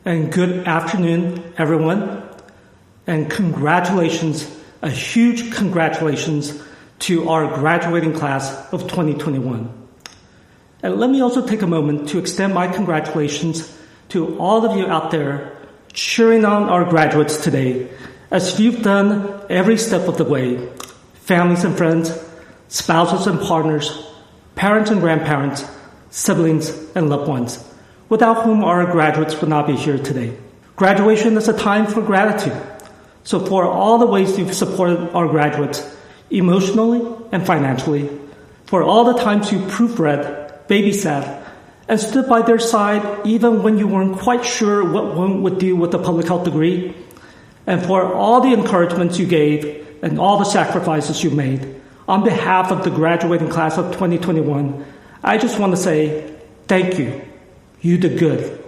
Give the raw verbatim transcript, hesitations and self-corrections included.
And good afternoon, everyone. And congratulations, a huge congratulations to our graduating class of twenty twenty-one. And let me also take a moment to extend my congratulations to all of you out there cheering on our graduates today, as you've done every step of the way. Families and friends, spouses and partners, parents and grandparents, siblings and loved ones, without whom our graduates would not be here today. Graduation is a time for gratitude. So for all the ways you've supported our graduates, emotionally and financially, for all the times you proofread, babysat, and stood by their side even when you weren't quite sure what one would do with a public health degree, and for all the encouragements you gave and all the sacrifices you made, on behalf of the graduating class of twenty twenty-one, I just want to say thank you. You did good.